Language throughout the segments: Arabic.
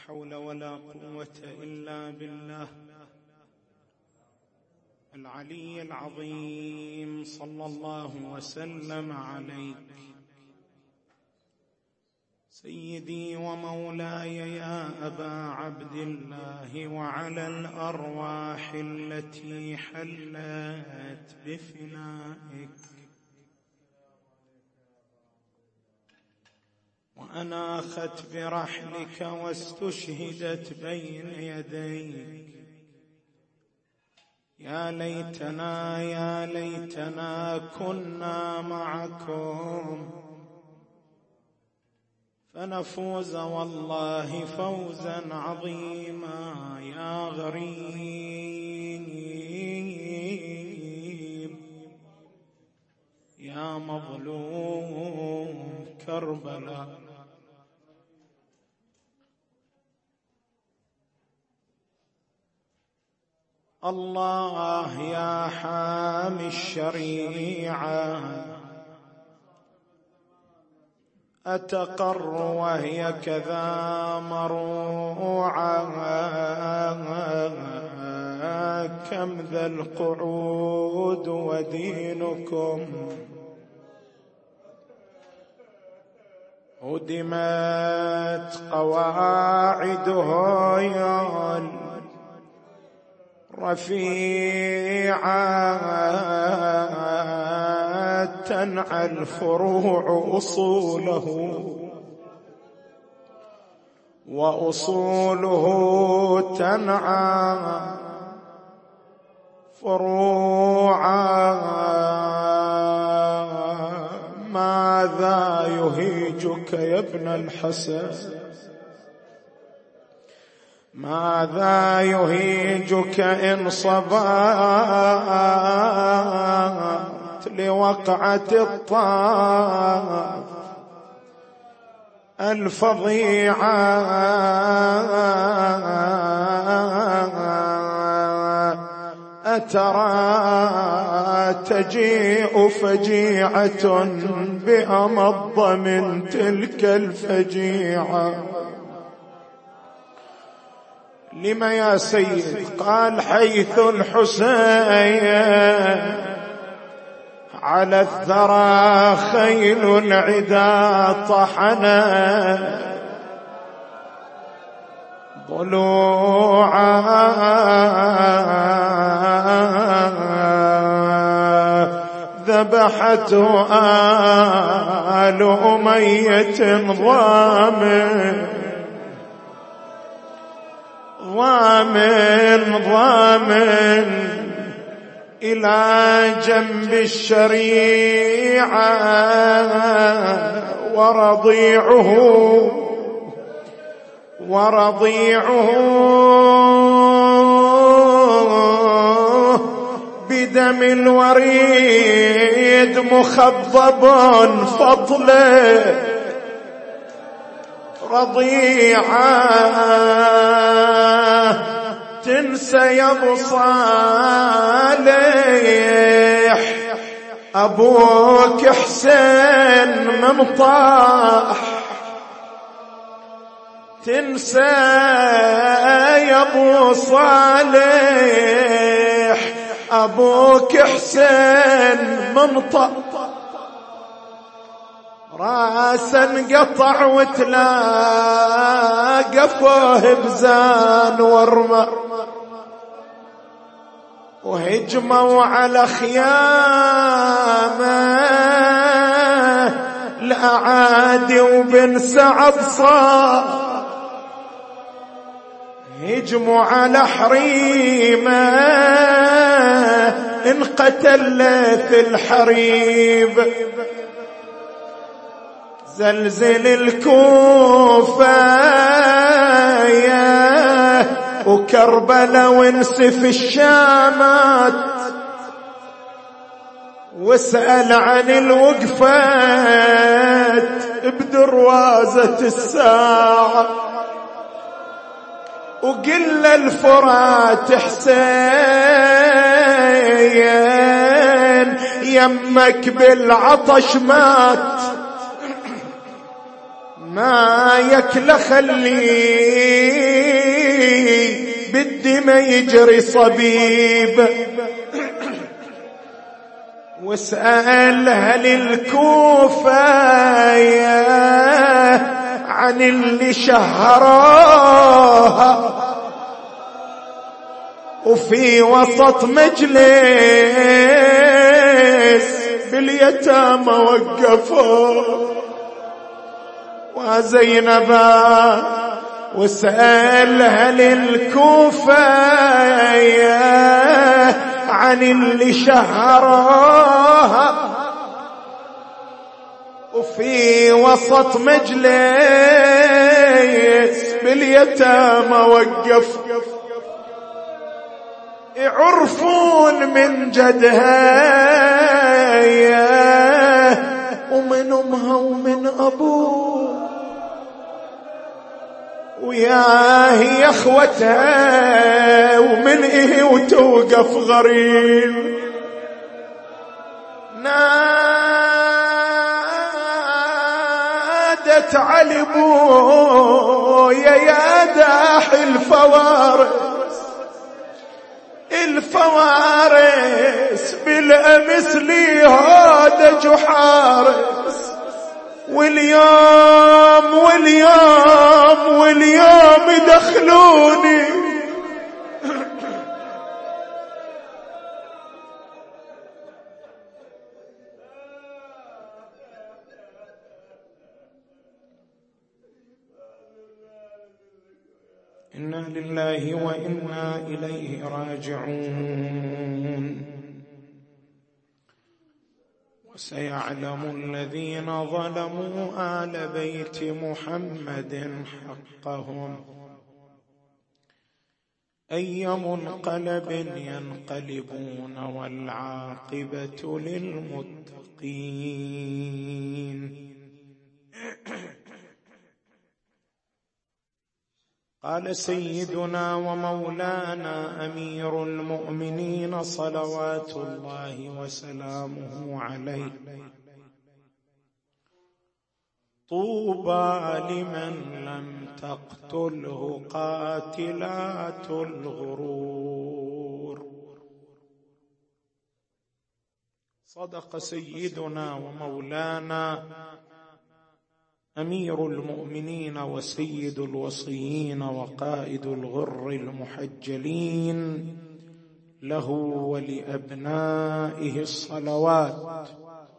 حول ولا قوة إلا بالله العلي العظيم. صلى الله وسلم عليك سيدي ومولاي يا أبا عبد الله، وعلى الأرواح التي حلت بفنائك وأناخت برحلك واستشهدت بين يديك. يا ليتنا يا ليتنا كنا معكم فنفوز والله فوزا عظيما. يا غريب يا مظلوم كربلاء، الله يا حامي الشريعة أتقر وهي كذا مروعة. كم ذا القعود ودينكم هدمت قواعده يا رفيعة، تنعى الفروع أصوله وأصوله تنعى فروعا. ماذا يهيجك يا ابن الحسن؟ ماذا يهيجك إن صبات لوقعة الطاف الفظيعة؟ أترى تجيء فجيعة بأمض من تلك الفجيعة؟ لم يا سيد؟ قال حيث الحسين على الثرى خيل العدا طحنا ضلوعا، ذبحته آل أمية ضامن إلى جنب الشريعة، ورضيعه بدم الوريد مخضب فضله رضيعة. تنسى يا ابو صالح ابوك حسين من طاح، تنسى يا ابو صالح ابوك حسين من طاح، راسا قطع وتلاقى فوه بزان ورمى، وهجموا على خيامه الأعادي وبن سعد صار، هجموا على حريمه انقتل ليث الحريب، زلزل الكوفة وكربلاء وانسف الشامات، واسأل عن الوقفات بدروازة الساعة، وقل الفرات حسين يمك بالعطش مات، ما يكل خليه بالدمى يجري صبيب. واسأل أهل الكوفة عن اللي شهروها، وفي وسط مجلس باليتامى وقفوا وزينبا. واسأل أهل الكوفة عن اللي شهروها، وفي وسط مجلس باليتامى وقف، يعرفون من جدها ومن أمها ومن أبوه، وياه يا اخوتها ومن إيه وتوقف غريب. نادت علي بويا يا داحي الفوارس بالأمس لي هذا جحارس، واليوم يدخلوني. إنا لله وإنا إليه راجعون. وسيعلم الذين ظلموا آل بيت محمد حقهم أي منقلب ينقلبون والعاقبة للمتقين. قال سيدنا ومولانا أمير المؤمنين صلوات الله وسلامه عليه: طوبى لمن لم تقتله قاتلات الغرور. صدق سيدنا ومولانا أمير المؤمنين وسيد الوصيين وقائد الغر المحجلين، له ولأبنائه الصلوات.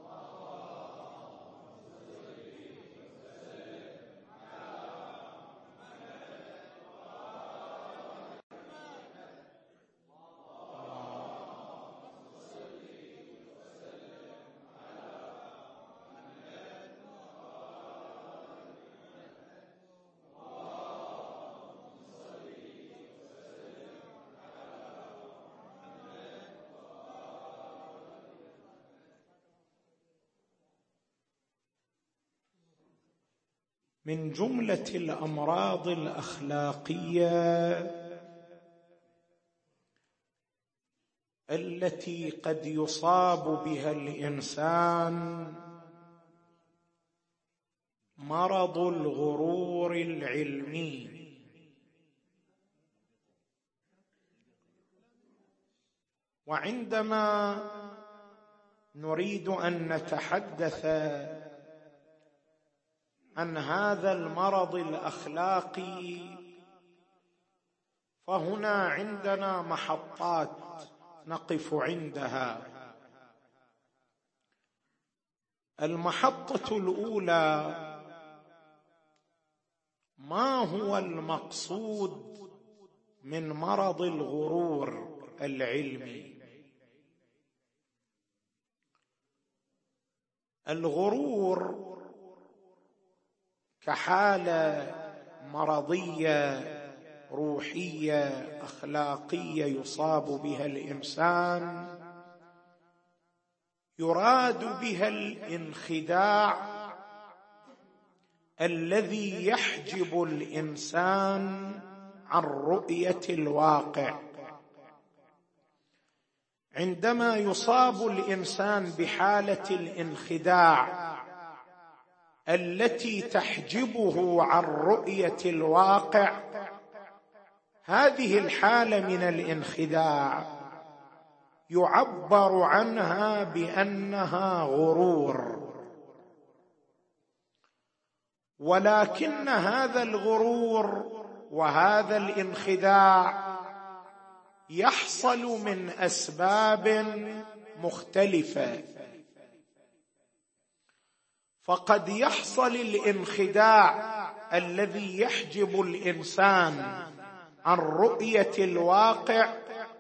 من جملة الأمراض الأخلاقية التي قد يصاب بها الإنسان مرض الغرور العلمي. وعندما نريد أن نتحدث عن هذا المرض الأخلاقي فهنا عندنا محطات نقف عندها. المحطة الأولى: ما هو المقصود من مرض الغرور العلمي؟ الغرور كحالة مرضية روحية أخلاقية يصاب بها الإنسان، يراد بها الانخداع الذي يحجب الإنسان عن رؤية الواقع. عندما يصاب الإنسان بحالة الانخداع التي تحجبه عن رؤية الواقع، هذه الحالة من الانخداع يعبر عنها بأنها غرور، ولكن هذا الغرور وهذا الانخداع يحصل من أسباب مختلفة. فقد يحصل الانخداع الذي يحجب الإنسان عن رؤية الواقع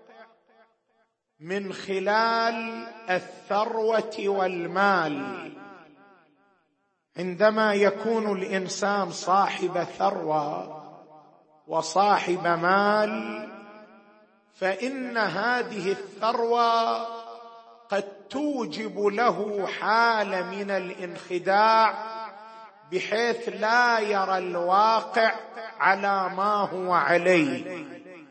من خلال الثروة والمال. عندما يكون الإنسان صاحب ثروة وصاحب مال، فإن هذه الثروة قد توجب له حالة من الانخداع بحيث لا يرى الواقع على ما هو عليه.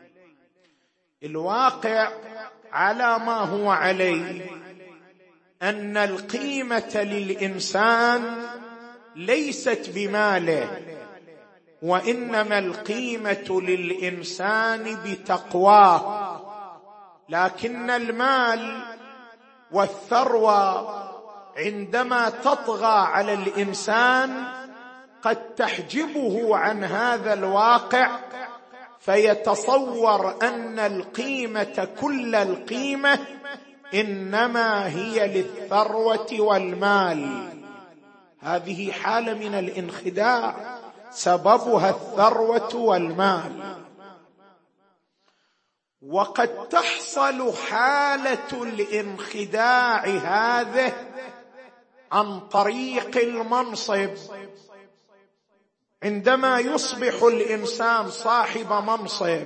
الواقع على ما هو عليه أن القيمة للإنسان ليست بماله، وإنما القيمة للإنسان بتقواه. لكن المال والثروة عندما تطغى على الإنسان قد تحجبه عن هذا الواقع، فيتصور أن القيمة كل القيمة إنما هي للثروة والمال. هذه حالة من الانخداع سببها الثروة والمال. وقد تحصل حالة الانخداع هذه عن طريق المنصب. عندما يصبح الإنسان صاحب منصب،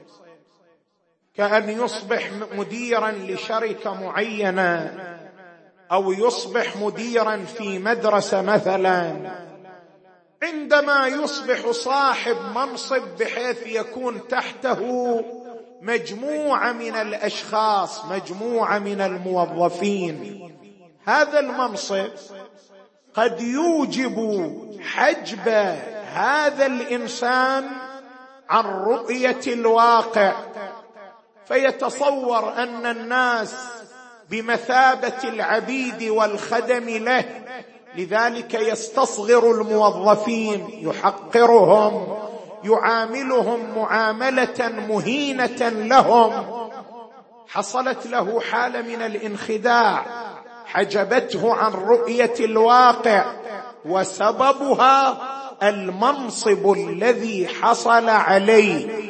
كأن يصبح مديرا لشركة معينة، أو يصبح مديرا في مدرسة مثلا، عندما يصبح صاحب منصب بحيث يكون تحته مجموعة من الأشخاص، مجموعة من الموظفين، هذا المنصب قد يوجب حجب هذا الإنسان عن رؤية الواقع، فيتصور أن الناس بمثابة العبيد والخدم له، لذلك يستصغر الموظفين، يحقرهم، يعاملهم معاملة مهينة لهم. حصلت له حالة من الانخداع حجبته عن رؤية الواقع، وسببها المنصب الذي حصل عليه.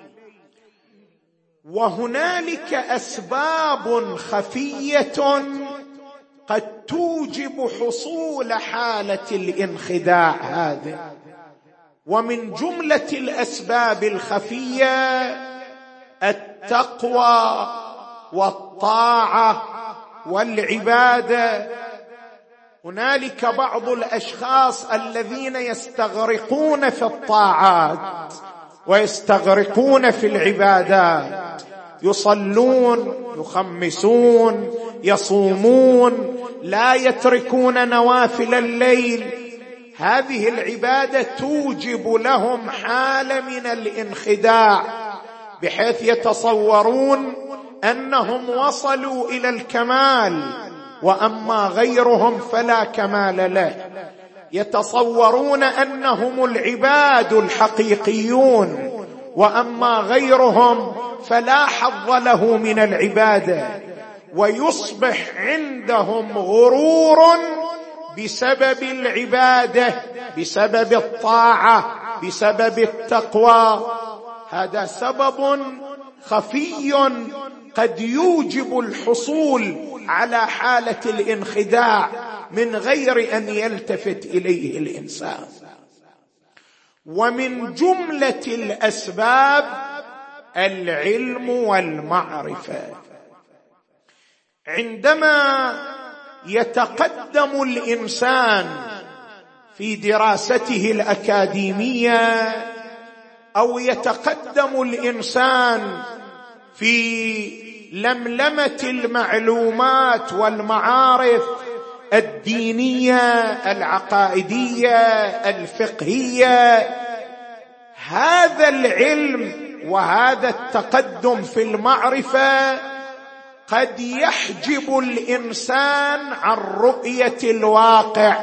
وهنالك أسباب خفية قد توجب حصول حالة الانخداع هذه، ومن جملة الأسباب الخفية التقوى والطاعة والعبادة. هنالك بعض الأشخاص الذين يستغرقون في الطاعات ويستغرقون في العبادات، يصلون، يخمسون، يصومون، لا يتركون نوافل الليل. هذه العبادة توجب لهم حالة من الانخداع، بحيث يتصورون أنهم وصلوا إلى الكمال، وأما غيرهم فلا كمال له. يتصورون أنهم العباد الحقيقيون، وأما غيرهم فلا حظ له من العبادة، ويصبح عندهم غرور بسبب العبادة، بسبب الطاعة، بسبب التقوى. هذا سبب خفي قد يوجب الحصول على حالة الانخداع من غير أن يلتفت إليه الإنسان. ومن جملة الأسباب العلم والمعرفة. عندما يتقدم الإنسان في دراسته الأكاديمية، أو يتقدم الإنسان في لملمة المعلومات والمعارف الدينية العقائدية الفقهية، هذا العلم وهذا التقدم في المعرفة قد يحجب الإنسان عن رؤية الواقع،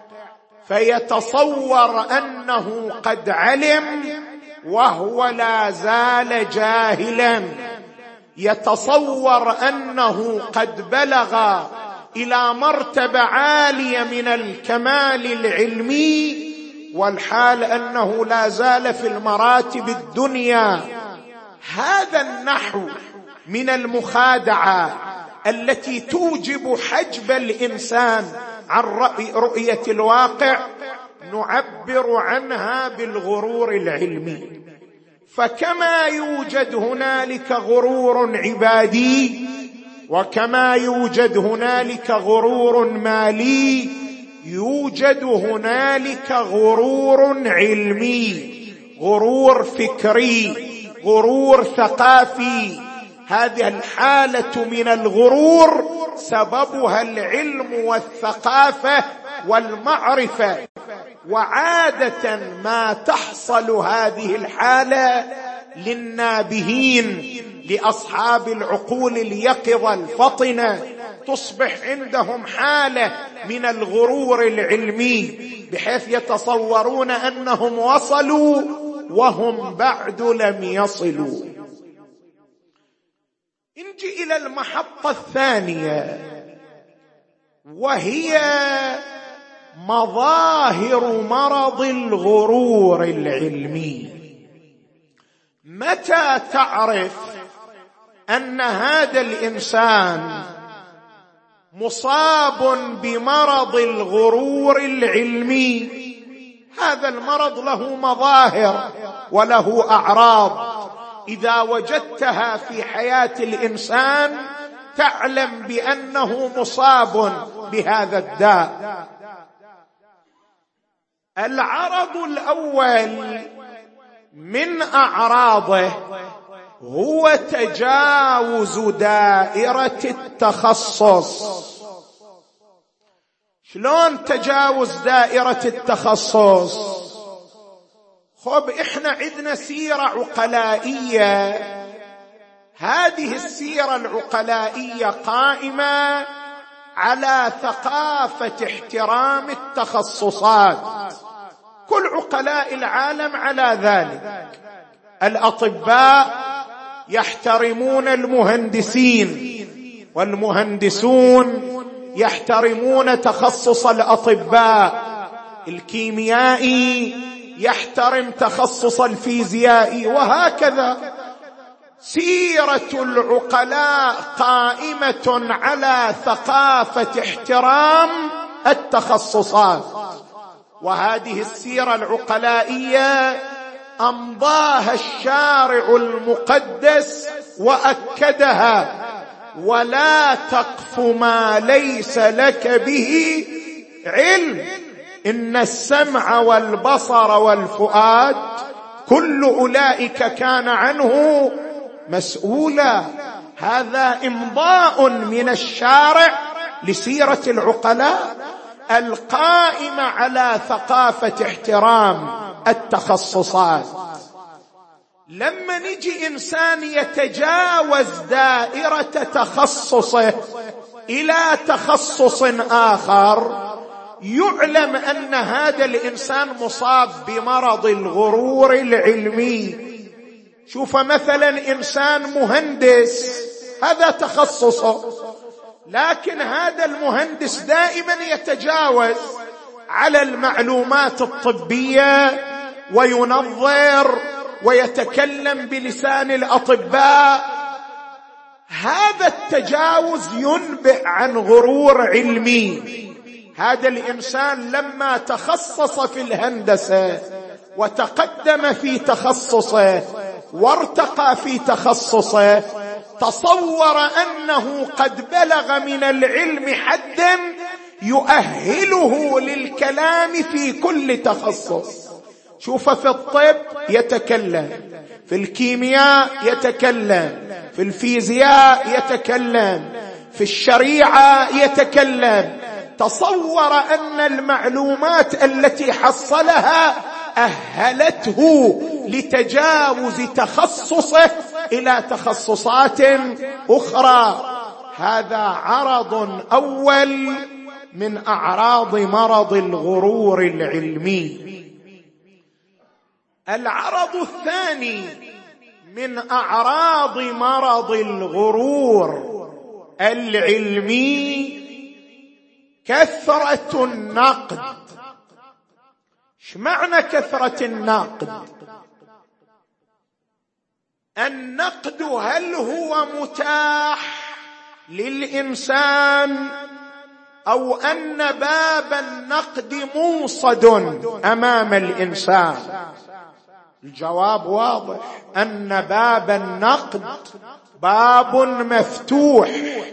فيتصور أنه قد علم وهو لا زال جاهلا، يتصور أنه قد بلغ إلى مرتبة عالية من الكمال العلمي، والحال أنه لا زال في المراتب الدنيا. هذا النحو من المخادعة التي توجب حجب الإنسان عن رؤية الواقع نعبر عنها بالغرور العلمي. فكما يوجد هنالك غرور عبادي، وكما يوجد هنالك غرور مالي، يوجد هنالك غرور علمي، غرور فكري، غرور ثقافي. هذه الحالة من الغرور سببها العلم والثقافة والمعرفة، وعادة ما تحصل هذه الحالة للنابهين، لأصحاب العقول اليقظة الفطنة، تصبح عندهم حالة من الغرور العلمي، بحيث يتصورون أنهم وصلوا وهم بعد لم يصلوا. نجي إلى المحطة الثانية، وهي مظاهر مرض الغرور العلمي. متى تعرف أن هذا الإنسان مصاب بمرض الغرور العلمي؟ هذا المرض له مظاهر وله أعراض، إذا وجدتها في حياة الإنسان تعلم بأنه مصاب بهذا الداء. العرض الأول من أعراضه هو تجاوز دائرة التخصص. شلون تجاوز دائرة التخصص؟ خب احنا عندنا سيرة عقلائية، هذه السيرة العقلائية قائمة على ثقافة احترام التخصصات، كل عقلاء العالم على ذلك. الأطباء يحترمون المهندسين، والمهندسون يحترمون تخصص الأطباء، الكيميائي يحترم تخصص الفيزيائي، وهكذا. سيرة العقلاء قائمة على ثقافة احترام التخصصات، وهذه السيرة العقلائية أمضاها الشارع المقدس وأكدها: ولا تقف ما ليس لك به علم، إن السمع والبصر والفؤاد كل أولئك كان عنه مسؤولا. هذا إمضاء من الشارع لسيرة العقلاء القائمة على ثقافة احترام التخصصات. لما نجي إنسان يتجاوز دائرة تخصصه إلى تخصص آخر، يعلم أن هذا الإنسان مصاب بمرض الغرور العلمي. شوف مثلا إنسان مهندس، هذا تخصصه، لكن هذا المهندس دائما يتجاوز على المعلومات الطبية وينظر ويتكلم بلسان الأطباء. هذا التجاوز ينبئ عن غرور علمي. هذا الإنسان لما تخصص في الهندسة وتقدم في تخصصه وارتقى في تخصصه، تصور أنه قد بلغ من العلم حدا يؤهله للكلام في كل تخصص. شوف في الطب يتكلم، في الكيمياء يتكلم، في الفيزياء يتكلم، في الشريعة يتكلم. تصور أن المعلومات التي حصلها أهلته لتجاوز تخصصه إلى تخصصات أخرى. هذا عرض أول من أعراض مرض الغرور العلمي. العرض الثاني من أعراض مرض الغرور العلمي كثرة النقد. ايش معنى كثرة النقد؟ النقد هل هو متاح للإنسان أو أن باب النقد موصد أمام الإنسان؟ الجواب واضح، أن باب النقد باب مفتوح.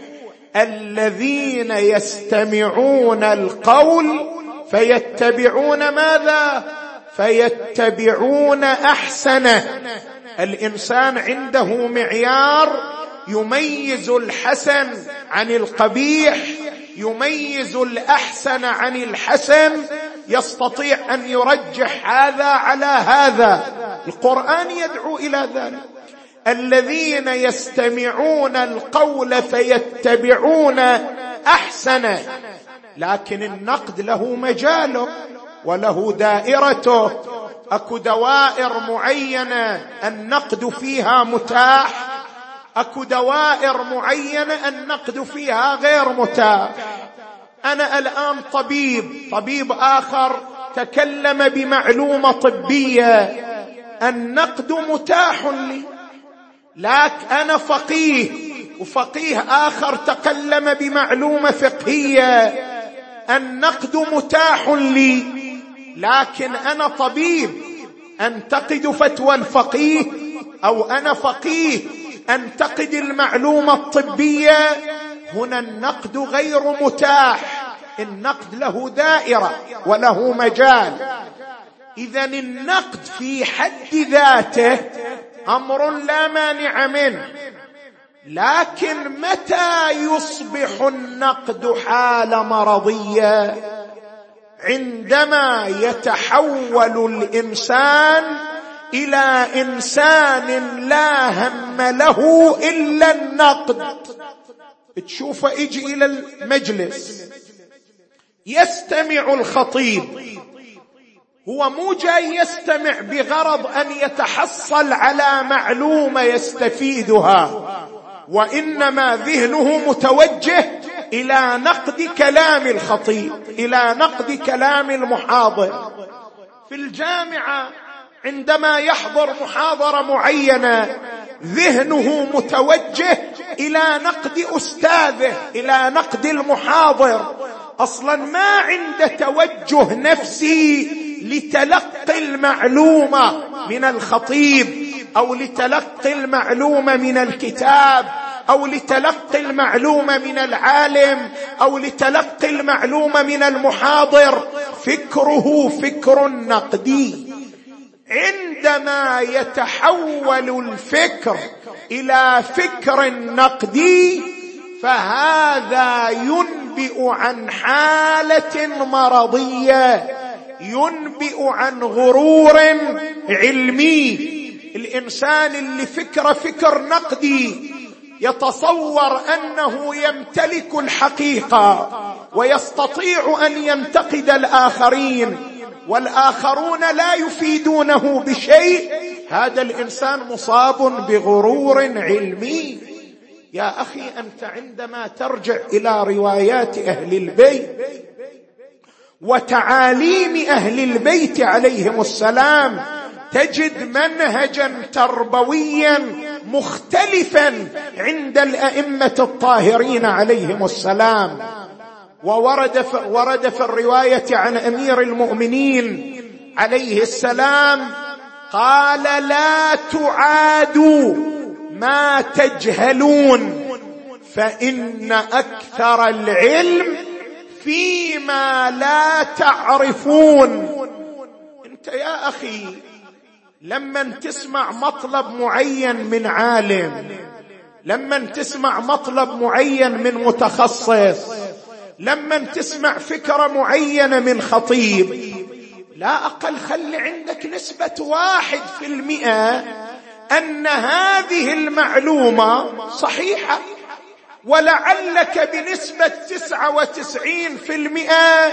الذين يستمعون القول فيتبعون ماذا؟ فيتبعون أحسنه. الإنسان عنده معيار يميز الحسن عن القبيح، يميز الأحسن عن الحسن، يستطيع أن يرجح هذا على هذا. القرآن يدعو إلى ذلك. الذين يستمعون القول فيتبعون أحسنه. لكن النقد له مجاله وله دائرته. أكو دوائر معينة النقد فيها متاح، أكو دوائر معينة النقد فيها غير متاح. أنا الآن طبيب آخر تكلم بمعلومة طبية، النقد متاح لي. لكن أنا فقيه وفقيه آخر تكلم بمعلومة فقهية، النقد متاح لي. لكن أنا طبيب أنتقد فتوى الفقيه، أو أنا فقيه أنتقد المعلومة الطبية. هنا النقد غير متاح. النقد له دائرة وله مجال. إذن النقد في حد ذاته أمر لا مانع منه. لكن متى يصبح النقد حالة مرضية؟ عندما يتحول الإنسان إلى إنسان لا هم له إلا النقد. تشوفه يجي إلى المجلس يستمع الخطيب، هو مو جاي يستمع بغرض أن يتحصل على معلومة يستفيدها، وإنما ذهنه متوجه إلى نقد كلام الخطيب، إلى نقد كلام المحاضر. في الجامعة عندما يحضر محاضرة معينة ذهنه متوجه إلى نقد أستاذه، إلى نقد المحاضر. أصلا ما عنده توجه نفسي لتلقي المعلومة من الخطيب، أو لتلقي المعلومة من الكتاب، أو لتلقي المعلومة من العالم، أو لتلقي المعلومة من المحاضر. فكره فكر نقدي. عندما يتحول الفكر إلى فكر نقدي فهذا ينبئ عن حالة مرضية، ينبئ عن غرور علمي. الإنسان اللي فكر نقدي يتصور أنه يمتلك الحقيقة ويستطيع أن ينتقد الآخرين، والآخرون لا يفيدونه بشيء. هذا الإنسان مصاب بغرور علمي. يا أخي، أنت عندما ترجع إلى روايات أهل البيت وتعاليم أهل البيت عليهم السلام تجد منهجا تربويا مختلفا عند الأئمة الطاهرين عليهم السلام. ورد في الرواية عن أمير المؤمنين عليه السلام قال: لا تعادوا ما تجهلون فإن أكثر العلم فيما لا تعرفون. أنت يا أخي لما تسمع مطلب معين من عالم، لما تسمع مطلب معين من متخصص، لما تسمع فكرة معينة من خطيب، لا أقل، خلي عندك نسبة 1% أن هذه المعلومة صحيحة، ولعلك بنسبة 99%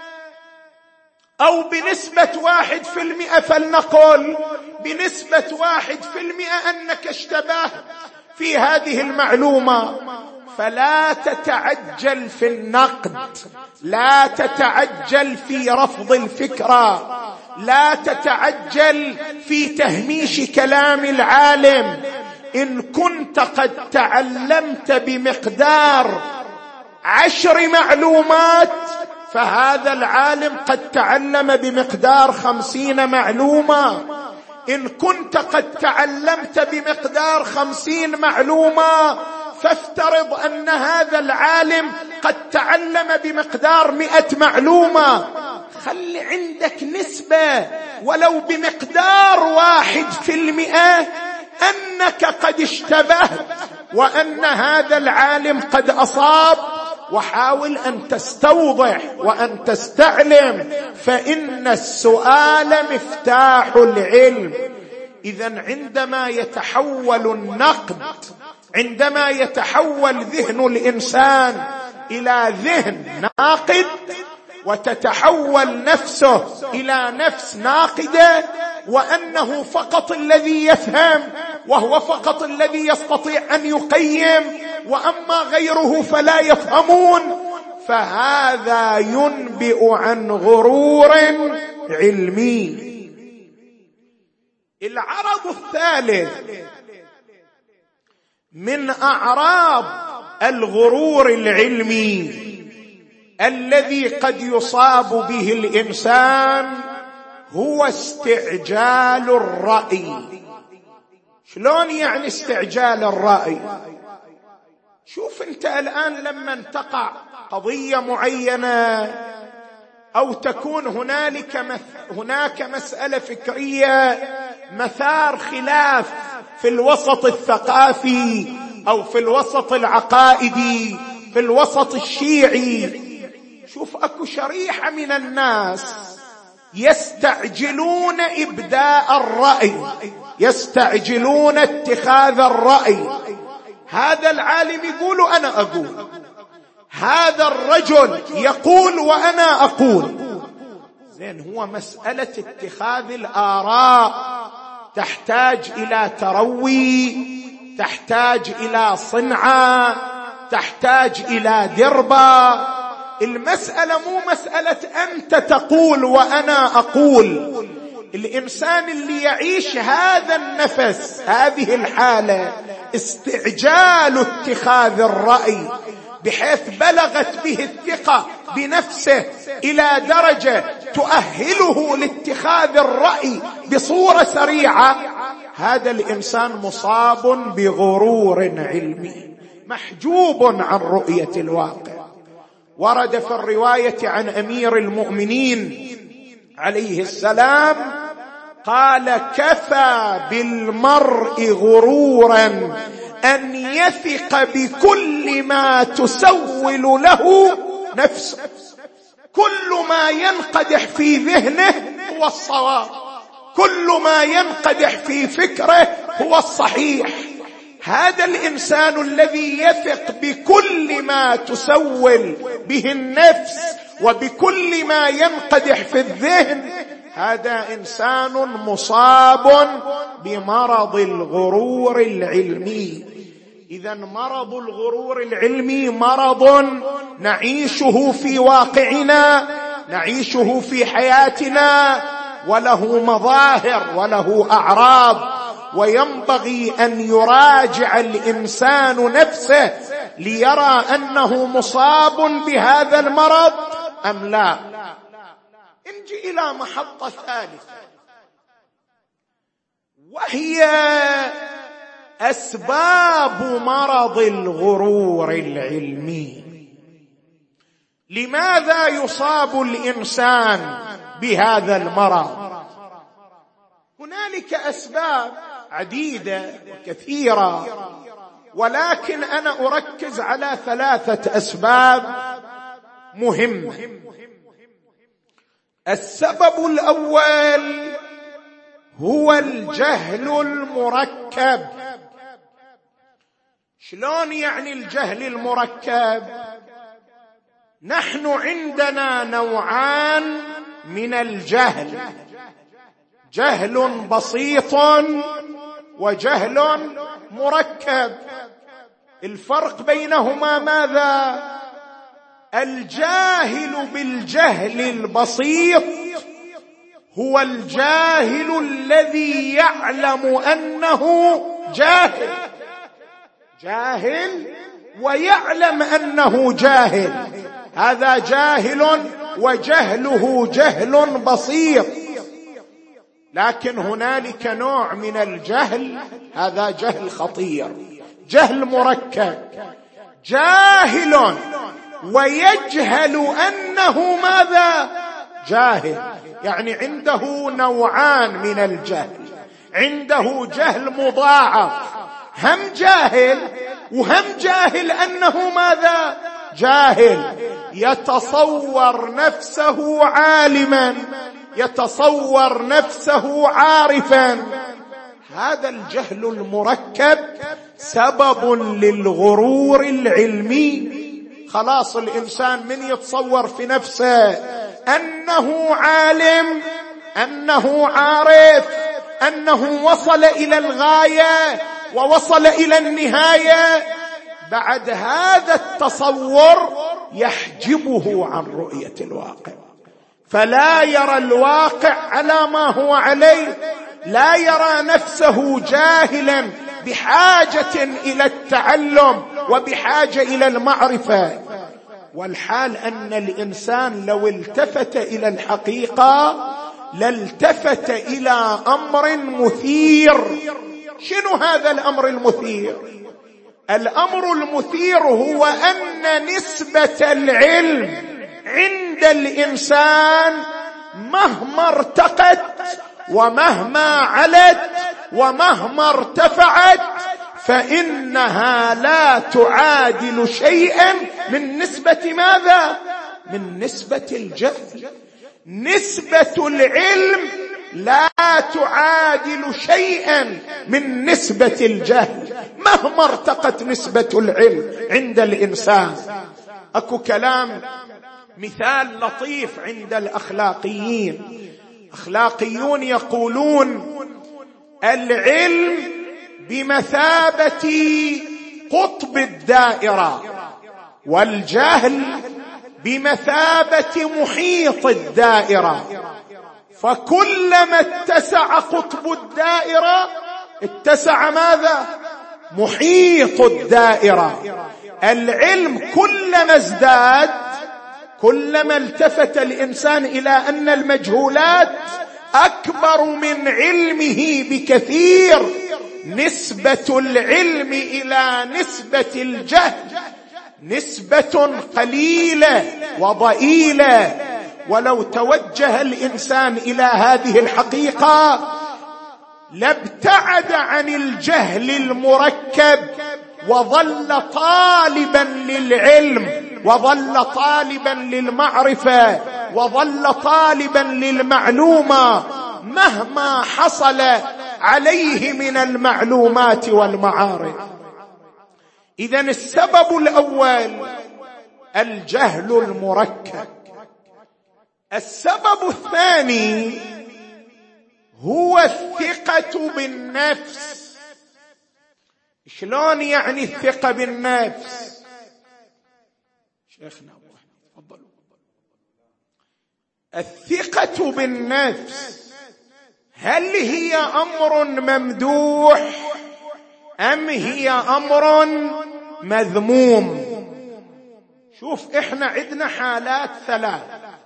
أو بنسبة 1%، فلنقل بنسبة 1% أنك اشتبهت في هذه المعلومة. فلا تتعجل في النقد، لا تتعجل في رفض الفكرة، لا تتعجل في تهميش كلام العالم. إن كنت قد تعلمت بمقدار 10 معلومات، فهذا العالم قد تعلم بمقدار 50 معلومة. إن كنت قد تعلمت بمقدار 50 معلومة، فافترض أن هذا العالم قد تعلم بمقدار 100 معلومة. خلي عندك نسبة ولو بمقدار 1% أنك قد اشتبهت وأن هذا العالم قد أصاب، وحاول أن تستوضح وأن تستعلم، فإن السؤال مفتاح العلم. إذن عندما يتحول النقد، عندما يتحول ذهن الإنسان إلى ذهن ناقد، وتتحول نفسه إلى نفس ناقدة، وأنه فقط الذي يفهم وهو فقط الذي يستطيع أن يقيم، وأما غيره فلا يفهمون، فهذا ينبئ عن غرور علمي. العرض الثالث من أعراض الغرور العلمي الذي قد يصاب به الإنسان هو استعجال الرأي. شلون يعني استعجال الرأي؟ شوف أنت الآن لما تقع قضية معينة أو تكون هناك مسألة فكرية مثار خلاف في الوسط الثقافي أو في الوسط العقائدي، في الوسط الشيعي، شوف أكو شريحة من الناس يستعجلون إبداء الرأي، يستعجلون اتخاذ الرأي. هذا العالم يقول وأنا أقول، هذا الرجل يقول وأنا أقول. زين، هو مسألة اتخاذ الآراء تحتاج إلى تروي، تحتاج إلى صنعة، تحتاج إلى دربة. المسألة مو مسألة أنت تقول وأنا أقول. الإنسان اللي يعيش هذا النفس، هذه الحالة، استعجال اتخاذ الرأي بحيث بلغت به الثقة بنفسه إلى درجة تؤهله لاتخاذ الرأي بصورة سريعة، هذا الإنسان مصاب بغرور علمي، محجوب عن رؤية الواقع. ورد في الرواية عن أمير المؤمنين عليه السلام قال: كفى بالمرء غرورا أن يثق بكل ما تسول له نفسه. كل ما ينقدح في ذهنه هو الصواب، كل ما ينقدح في فكره هو الصحيح. هذا الإنسان الذي يثق بكل ما تسول به النفس وبكل ما ينقدح في الذهن، هذا إنسان مصاب بمرض الغرور العلمي. إذن مرض الغرور العلمي مرض نعيشه في واقعنا، نعيشه في حياتنا، وله مظاهر وله أعراض، وينبغي أن يراجع الإنسان نفسه ليرى أنه مصاب بهذا المرض أم لا. نجي إلى محطة ثالثة، وهي أسباب مرض الغرور العلمي. لماذا يصاب الإنسان بهذا المرض؟ هنالك أسباب عديدة وكثيرة، ولكن أنا أركز على 3 أسباب مهمة. السبب الأول هو الجهل المركب. شلون يعني الجهل المركب؟ نحن عندنا نوعان من الجهل: جهل بسيط وجهل مركب. الفرق بينهما ماذا؟ الجاهل بالجهل البسيط هو الجاهل الذي يعلم أنه جاهل ويعلم أنه جاهل، هذا جاهل وجهله جهل بسيط. لكن هنالك نوع من الجهل، هذا جهل خطير، جهل مركب، جاهل ويجهل أنه ماذا؟ جاهل. يعني عنده نوعان من الجهل، عنده جهل مضاعف، هم جاهل وهم جاهل أنه ماذا؟ جاهل. يتصور نفسه عالما، يتصور نفسه عارفا. هذا الجهل المركب سبب للغرور العلمي. خلاص الإنسان من يتصور في نفسه أنه عالم، أنه عارف، أنه وصل إلى الغاية ووصل إلى النهاية، بعد هذا التصور يحجبه عن رؤية الواقع، فلا يرى الواقع على ما هو عليه، لا يرى نفسه جاهلا بحاجة إلى التعلم وبحاجة إلى المعرفة. والحال أن الإنسان لو التفت إلى الحقيقة لالتفت إلى أمر مثير. شنو هذا الأمر المثير؟ الأمر المثير هو أن نسبة العلم عند الإنسان مهما ارتقت ومهما علت ومهما ارتفعت فإنها لا تعادل شيئا من نسبة ماذا؟ من نسبة الجهل. نسبة العلم لا تعادل شيئا من نسبة الجهل مهما ارتقت نسبة العلم عند الإنسان. أكو كلام مثال لطيف عند الأخلاقيين. أخلاقيون يقولون العلم بمثابة قطب الدائرة والجهل بمثابة محيط الدائرة، فكلما اتسع قطب الدائرة اتسع ماذا؟ محيط الدائرة. العلم كلما ازداد كلما التفت الإنسان إلى أن المجهولات أكبر من علمه بكثير. نسبة العلم إلى نسبة الجهل نسبة قليلة وضئيلة. ولو توجه الإنسان إلى هذه الحقيقة لابتعد عن الجهل المركب وظل طالبا للعلم وظل طالبا للمعرفة وظل طالبا للمعلومة مهما حصل عليه من المعلومات والمعارف. إذن السبب الأول الجهل المركب. السبب الثاني هو الثقة بالنفس. شلون يعني الثقة بالنفس؟ شيخنا تفضلوا. الثقة بالنفس هل هي أمر ممدوح أم هي أمر مذموم؟ شوف احنا عندنا حالات ثلاث.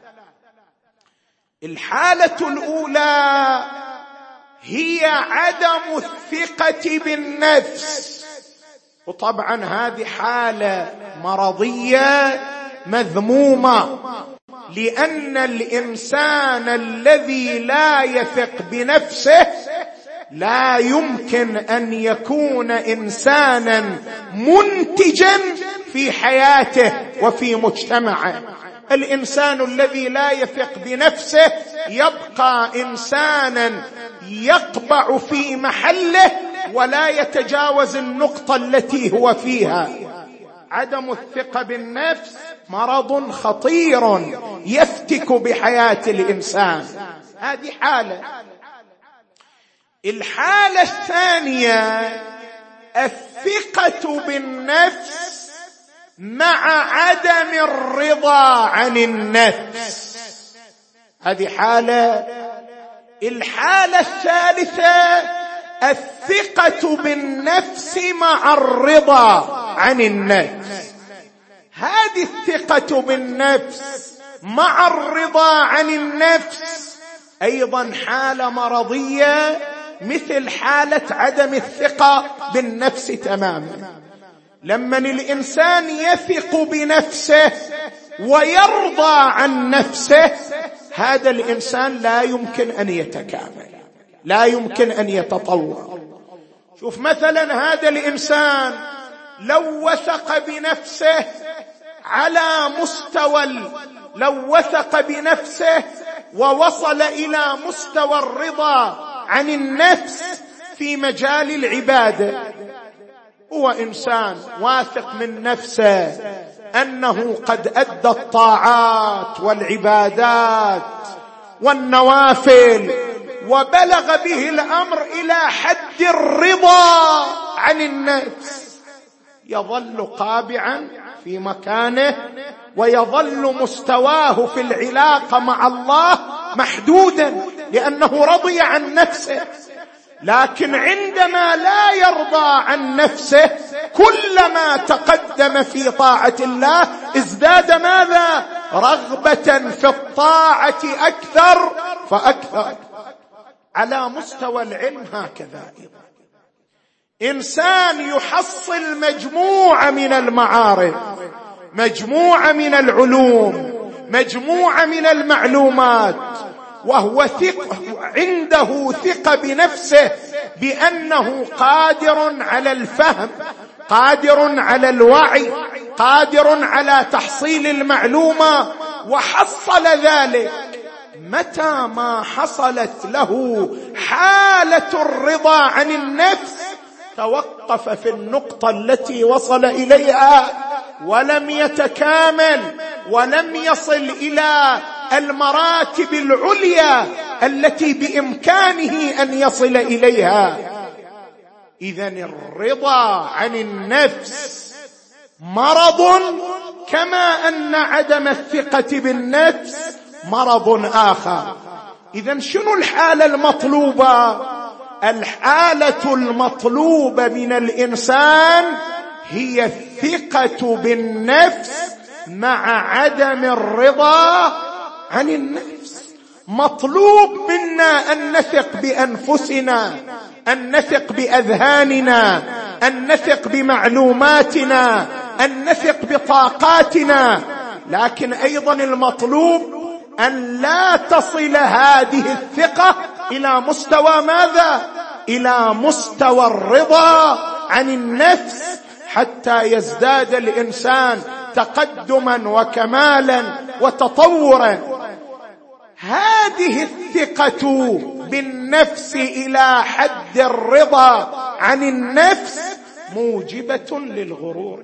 الحالة الأولى هي عدم الثقة بالنفس، وطبعا هذه حالة مرضية مذمومة، لأن الإنسان الذي لا يثق بنفسه لا يمكن أن يكون إنسانا منتجا في حياته وفي مجتمعه. الإنسان الذي لا يثق بنفسه يبقى إنسانا يقبع في محله ولا يتجاوز النقطة التي هو فيها. عدم الثقة بالنفس مرض خطير يفتك بحياة الإنسان. هذه حالة. الحالة الثانية الثقة بالنفس مع عدم الرضا عن النفس. هذه حالة. الحالة الثالثة الثقة بالنفس مع الرضا عن النفس. هذه الثقة بالنفس مع الرضا عن النفس أيضا حالة مرضية مثل حالة عدم الثقة بالنفس تماما. لما الإنسان يثق بنفسه ويرضى عن نفسه هذا الإنسان لا يمكن أن يتكامل، لا يمكن أن يتطور. شوف مثلا هذا الإنسان لو وثق بنفسه على مستوى، لو وثق بنفسه ووصل إلى مستوى الرضا عن النفس في مجال العبادة، هو إنسان واثق من نفسه أنه قد أدى الطاعات والعبادات والنوافل وبلغ به الأمر إلى حد الرضا عن النفس، يظل قابعا في مكانه ويظل مستواه في العلاقة مع الله محدودا لأنه رضي عن نفسه. لكن عندما لا يرضى عن نفسه كلما تقدم في طاعة الله ازداد ماذا؟ رغبة في الطاعة أكثر فأكثر. على مستوى العلم هكذا أيضا إنسان يحصل مجموعة من المعارف، مجموعة من العلوم، مجموعة من المعلومات، وهو عنده ثقة بنفسه بأنه قادر على الفهم، قادر على الوعي، قادر على تحصيل المعلومة، وحصل ذلك. متى ما حصلت له حالة الرضا عن النفس توقف في النقطة التي وصل إليها ولم يتكامل ولم يصل إلى المراتب العليا التي بإمكانه أن يصل إليها. إذن الرضا عن النفس مرض كما أن عدم الثقة بالنفس مرض آخر. إذن شنو الحالة المطلوبة؟ الحالة المطلوبة من الإنسان هي الثقة بالنفس مع عدم الرضا عن النفس. مطلوب منا أن نثق بأنفسنا، أن نثق بأذهاننا، أن نثق بمعلوماتنا، أن نثق بطاقاتنا، لكن أيضا المطلوب أن لا تصل هذه الثقة إلى مستوى ماذا؟ إلى مستوى الرضا عن النفس حتى يزداد الإنسان تقدما وكمالا وتطورا. هذه الثقة بالنفس إلى حد الرضا عن النفس موجبة للغرور.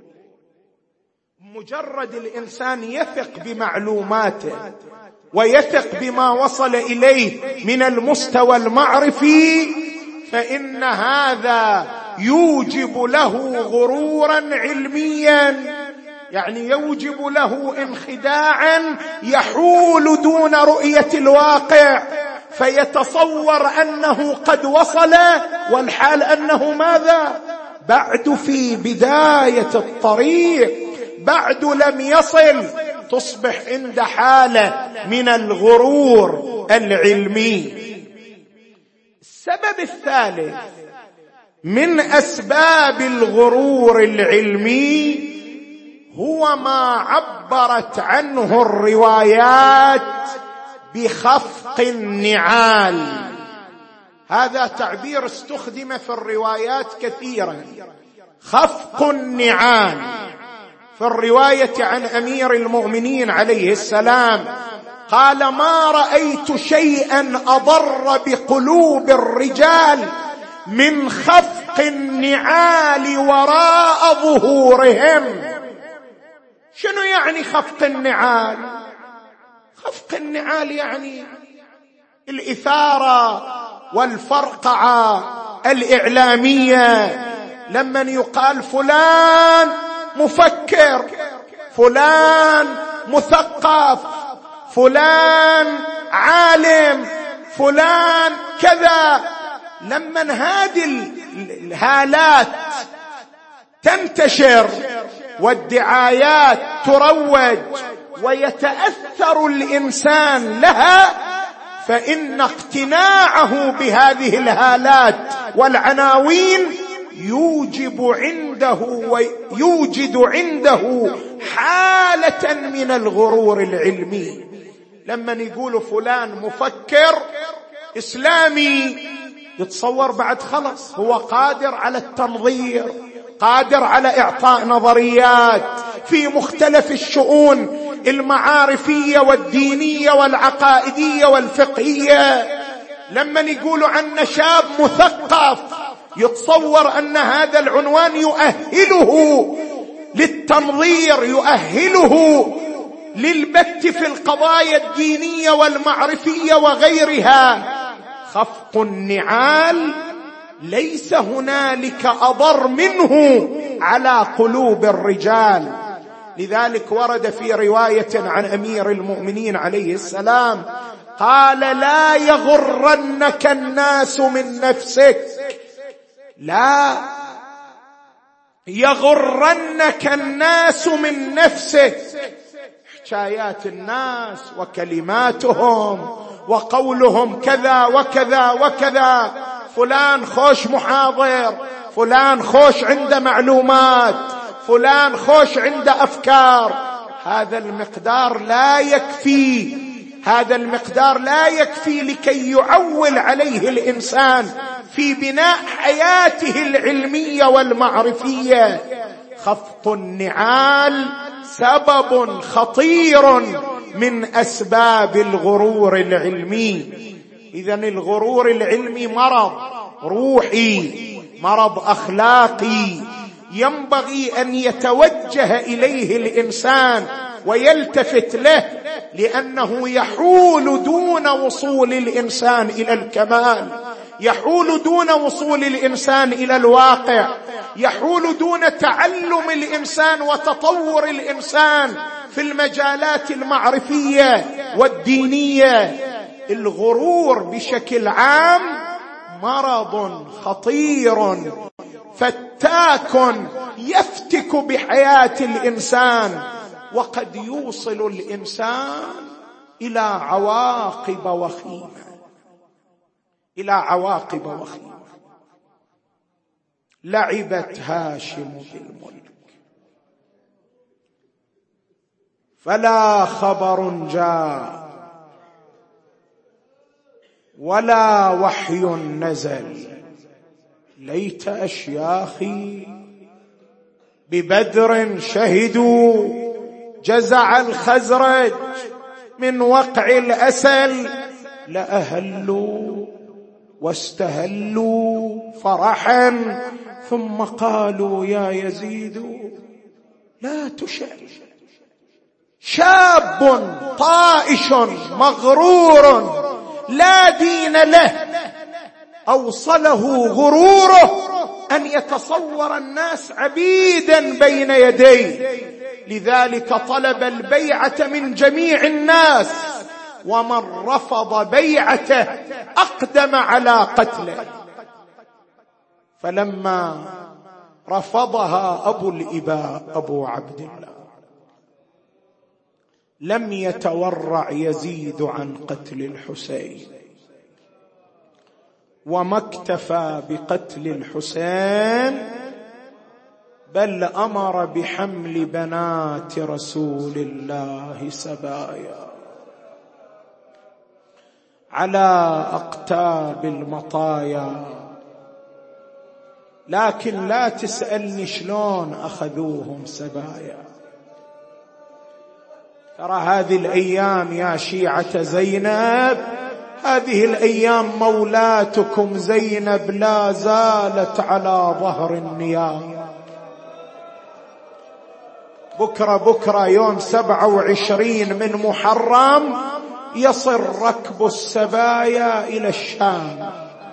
مجرد الإنسان يثق بمعلوماته ويثق بما وصل إليه من المستوى المعرفي فإن هذا يوجب له غرورا علميا، يعني يوجب له انخداعا يحول دون رؤية الواقع، فيتصور أنه قد وصل والحال أنه ماذا؟ بعد في بداية الطريق، بعد لم يصل. تصبح عند حالة من الغرور العلمي. السبب الثالث من أسباب الغرور العلمي هو ما عبرت عنه الروايات بخفق النعال. هذا تعبير استخدم في الروايات كثيرا، خفق النعال. في الرواية عن أمير المؤمنين عليه السلام قال: ما رأيت شيئا أضر بقلوب الرجال من خفق النعال وراء ظهورهم. شنو يعني خفق النعال؟ خفق النعال يعني الإثارة والفرقعة الإعلامية، لما يقال فلان مفكر، فلان مثقف، فلان عالم، فلان كذا، لما هذه الهالات تنتشر والدعايات تروج ويتأثر الإنسان لها، فإن اقتناعه بهذه الهالات والعناوين يوجد عنده حالة من الغرور العلمي. لما يقولوا فلان مفكر إسلامي، يتصور بعد خلص هو قادر على التنظير، قادر على إعطاء نظريات في مختلف الشؤون المعارفية والدينية والعقائدية والفقهية. لما يقولوا عن شاب مثقف، يتصور أن هذا العنوان يؤهله للتنظير، يؤهله للبت في القضايا الدينية والمعرفية وغيرها. خفق النعال ليس هنالك أضر منه على قلوب الرجال. لذلك ورد في رواية عن أمير المؤمنين عليه السلام قال: لا يغرنك الناس من نفسك، لا يغرنك الناس من نفسك. حكايات الناس وكلماتهم وقولهم كذا وكذا وكذا، فلان خوش محاضر، فلان خوش عنده معلومات، فلان خوش عنده أفكار. هذا المقدار لا يكفي، هذا المقدار لا يكفي لكي يعول عليه الإنسان في بناء حياته العلمية والمعرفية. خفق النعال سبب خطير من أسباب الغرور العلمي. إذن الغرور العلمي مرض روحي، مرض أخلاقي، ينبغي أن يتوجه إليه الإنسان ويلتفت له، لأنه يحول دون وصول الإنسان إلى الكمال، يحول دون وصول الإنسان إلى الواقع، يحول دون تعلم الإنسان وتطور الإنسان في المجالات المعرفية والدينية. الغرور بشكل عام مرض خطير فتاك يفتك بحياة الإنسان، وقد يوصل الإنسان إلى عواقب وخيمة، إلى عواقب وخيمة. لعبت هاشم بالملك فلا خبر جاء ولا وحي نزل، ليت أشياخي ببدر شهدوا جزع الخزرج من وقع الأسل، لأهلوا واستهلوا فرحا ثم قالوا يا يزيد لا تشعل. شاب طائش مغرور لا دين له أوصله غروره أن يتصور الناس عبيدا بين يديه، لذلك طلب البيعة من جميع الناس، ومن رفض بيعته أقدم على قتله. فلما رفضها أبو الإباء أبو عبد الله لم يتورع يزيد عن قتل الحسين، وما اكتفى بقتل الحسين بل أمر بحمل بنات رسول الله سبايا على أقتاب المطايا. لكن لا تسألني شلون أخذوهم سبايا، ترى هذه الأيام يا شيعة زينب، هذه الأيام مولاتكم زينب لا زالت على ظهر النيام. بكرة يوم 27 من محرم يصل ركب السبايا إلى الشام.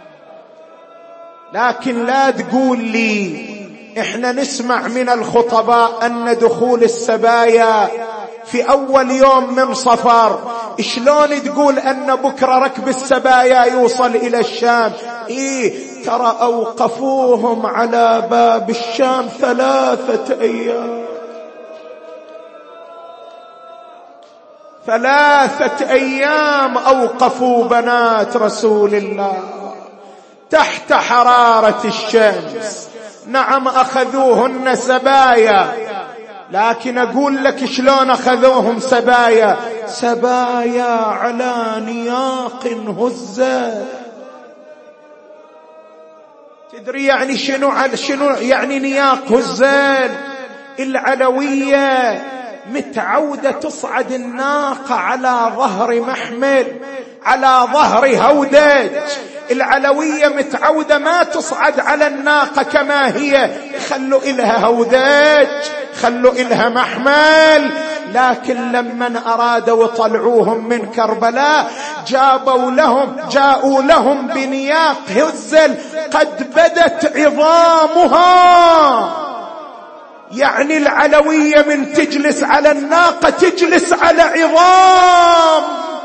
لكن لا تقول لي احنا نسمع من الخطباء أن دخول السبايا في أول يوم من صفر، شلون تقول أن بكرة ركب السبايا يوصل إلى الشام؟ ترى أوقفوهم على باب الشام 3 أيام، 3 أيام أوقفوا بنات رسول الله تحت حرارة الشمس. نعم أخذوهن سبايا، لكن أقول لك شلون أخذوهم سبايا على نياق هزة. تدري يعني شنو يعني نياق هزة؟ العلوية متعودة تصعد الناقة على ظهر محمل، على ظهر هودج. العلوية متعودة ما تصعد على الناقة كما هي، خلوا إلها هودج، خلوا إلها محمل. لكن لمن أرادوا طلعوهم من كربلاء جاءوا لهم بنياق هزل قد بدت عظامها. يعني العلوية من تجلس على الناقة تجلس على عظام،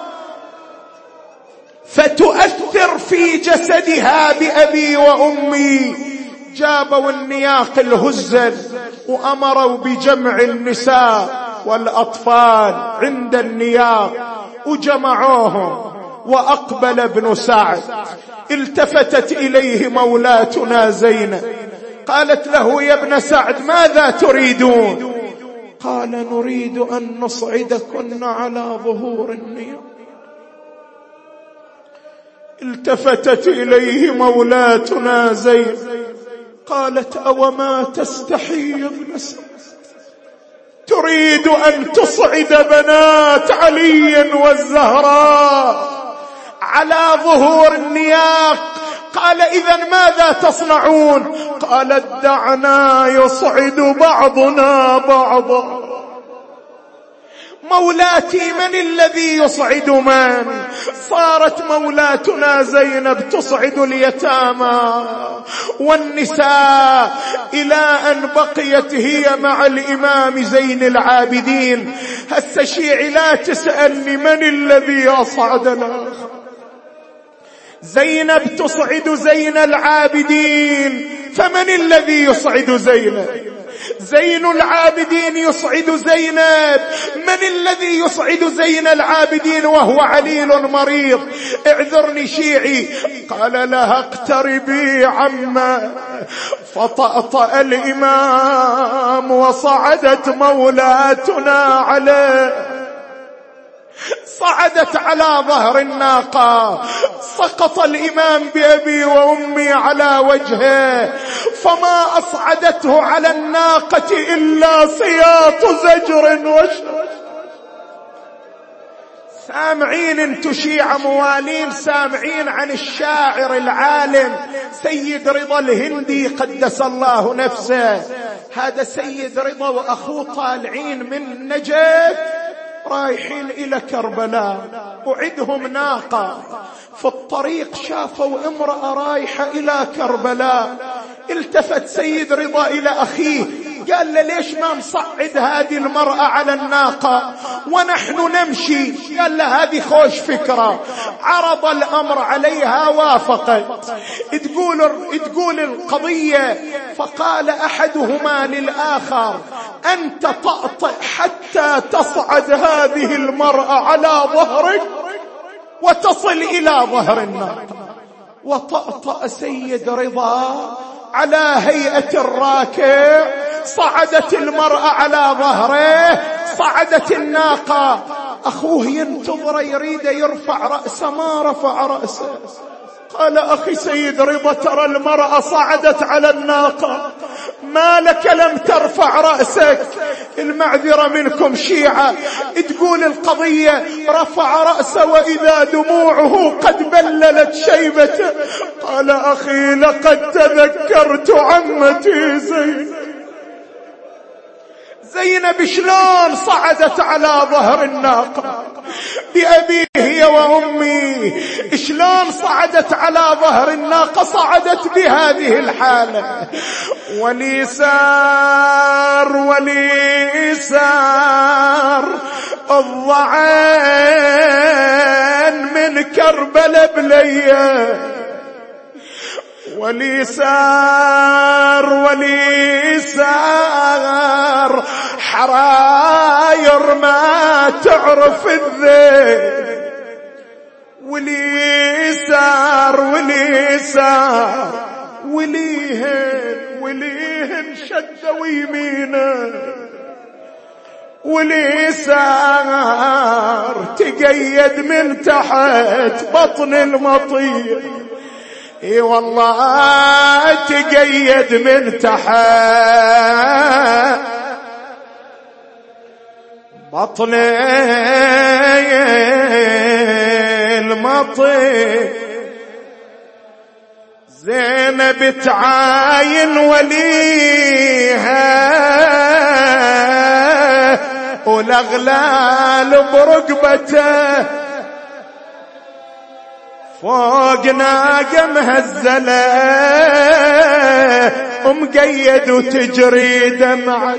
فتؤثر في جسدها بأبي وأمي. جابوا النياق الهزل وأمروا بجمع النساء والأطفال عند النياق وجمعوهم. وأقبل ابن سعد، التفتت إليه مولاتنا زينب قالت له: يا ابن سعد ماذا تريدون؟ قال: نريد أن نصعدكن على ظهور النياق. التفتت إليه مولاتنا زينب قالت: أوما تستحي يا ابن سعد؟ تريد أن تصعد بنات علي والزهراء على ظهور النياق؟ قال: إذن ماذا تصنعون؟ قالت: دعنا يصعد بعضنا بعضا. مولاتي من الذي يصعد من؟ صارت مولاتنا زينب تصعد اليتامى والنساء، إلى أن بقيت هي مع الإمام زين العابدين. هسه شيعي لا تسألني من الذي أصعدنا. زينب تصعد زين العابدين، فمن الذي يصعد زينب؟ زين العابدين يصعد زينب. من الذي يصعد زين العابدين وهو عليل مريض؟ اعذرني شيعي. قال لها: اقتربي عما. فطأطأ الإمام وصعدت مولاتنا عليه، صعدت على ظهر الناقة. سقط الإمام بأبي وأمي على وجهه، فما أصعدته على الناقة إلا سياط زجر وشر. سامعين انتو شيعة موالين، سامعين عن الشاعر العالم سيد رضا الهندي قدس الله نفسه. هذا سيد رضا وأخوه طالعين من نجف رايحين إلى كربلاء، وعدهم ناقة. في الطريق شافوا امرأة رايحة إلى كربلاء. التفت سيد رضا إلى أخيه قال له: ليش ما نصعد هذه المرأة على الناقة ونحن نمشي؟ قال له: هذه خوش فكرة. عرض الأمر عليها، وافقت. تقول القضية: فقال أحدهما للآخر: أنت طأطئ حتى تصعد هذه المرأة على ظهرك وتصل إلى ظهر الناقة. وطأطأ سيد رضا على هيئة الراكع. صعدت المرأة على ظهره، صعدت الناقة. أخوه ينتظر يريد يرفع رأسه، ما رفع رأسه. قال: أخي سيد رضا، ترى المرأة صعدت على الناقة، ما لك لم ترفع رأسك؟ المعذرة منكم شيعة، تقول القضية رفع رأسه وإذا دموعه قد بللت شيبته. قال أخي لقد تذكرت عمتي زينب شلون صعدت على ظهر الناقة بأبيه هي وأمي، شلون صعدت على ظهر الناقة، صعدت بهذه الحالة. ولي سار الضعان من كربلاء بليه، ولي سار حراير ما تعرف الذيل. ولي سار وليهن شدوا يمينه، ولي سار تقيد من تحت بطن المطير. اي والله تقيد من تحت بطن المطير. زينب تعاين وليها والاغلال برقبته، فوق ناقة مهزلة ومقيد وتجري دمعة،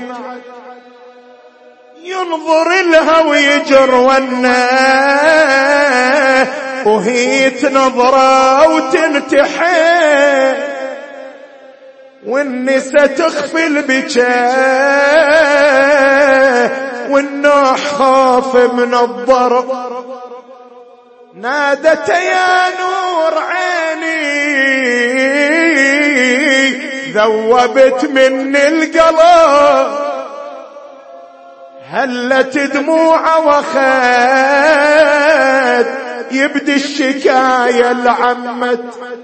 ينظر لها ويجر ونه وهي تنظره وتنتحي، والنساء تخفي البكاء والنوح خاف من الضرب. نادت يا نور عيني ذوبت مني القلب، هلت دموع وخد يبدي الشكاية لعمت.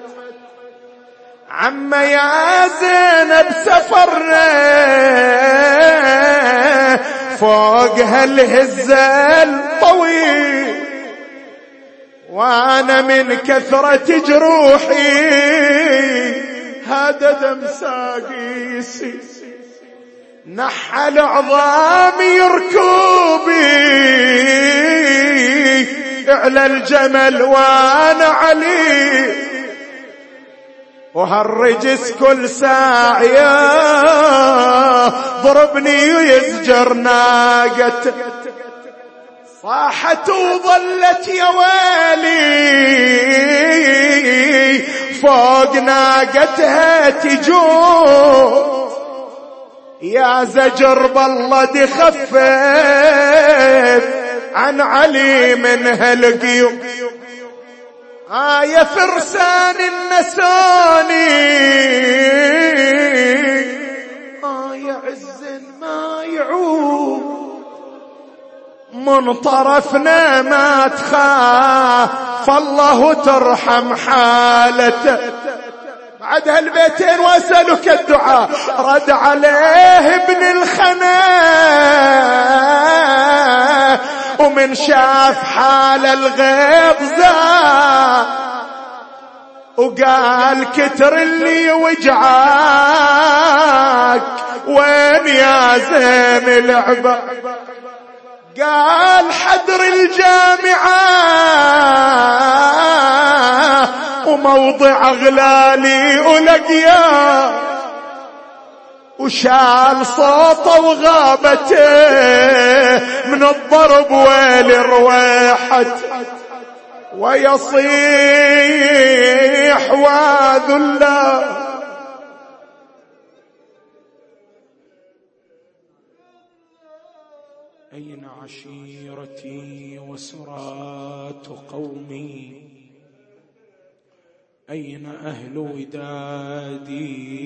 عم يا زينب سفرنا فوق هالهزة الطويل، وانا من كثرة جروحي هذا دم ساقيسي، نحل عظامي ركوبي على الجمل وانا علي، وهالرجس كل ساعة ضربني ويزجر ناقته. صاحت وظلت يا ويلي فوق ناقتها تجوع، يا زجر بالله دي خفف عن علي من هالقيوم. يا فرسان النساني يا عز ما يعود، من طرفنا ما تخاف الله ترحم حالته. بعد هالبيتين واسألك الدعاء، رد عليه ابن الخنا ومن شاف حال الغيظ زاد، وقال كتر اللي وجعاك وين يا زين العبا، قال حدر الجامعة وموضع أغلالي ولقياه، وشال صوته وغابته من الضرب ويل رويحت، ويصيح وذلا أين عشيرتي وسرات قومي، أين أهل ودادي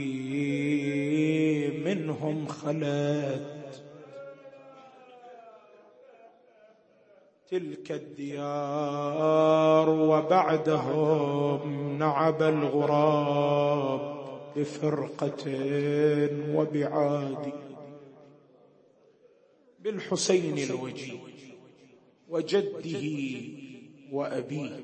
منهم خلت تلك الديار، وبعدهم نعب الغراب بفرقة وبعاد. بالحسين الوجيه وجده وأبيه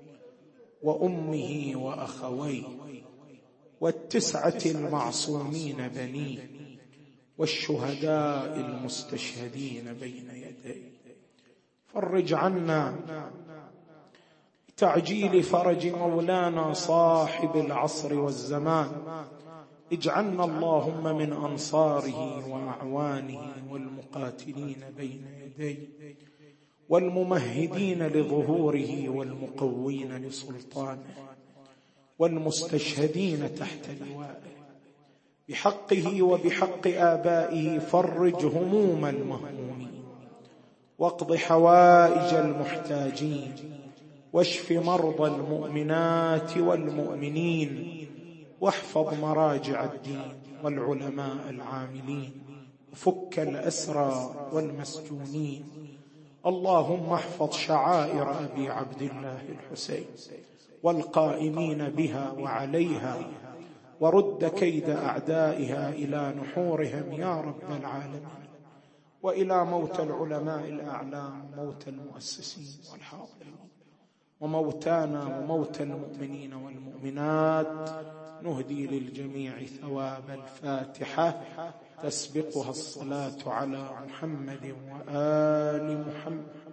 وأمه وأخويه والتسعة المعصومين بنيه والشهداء المستشهدين بين يديه. فرج عنا بتعجيل فرج مولانا صاحب العصر والزمان. اجعلنا اللهم من أنصاره وأعوانه والمقاتلين بين يديه والممهدين لظهوره والمقوين لسلطانه والمستشهدين تحت لوائه بحقه وبحق آبائه. فرج هموم المهمومين واقض حوائج المحتاجين واشف مرضى المؤمنات والمؤمنين واحفظ مراجع الدين والعلماء العاملين وفك الأسرى والمسجونين. اللهم احفظ شعائر أبي عبد الله الحسين والقائمين بها وعليها ورد كيد أعدائها إلى نحورهم يا رب العالمين، وإلى موت العلماء الأعلام وموت المؤسسين والحاضرين وموتانا وموت المؤمنين والمؤمنات. نهدي للجميع ثواب الفاتحة تسبقها الصلاة على محمد وآل محمد.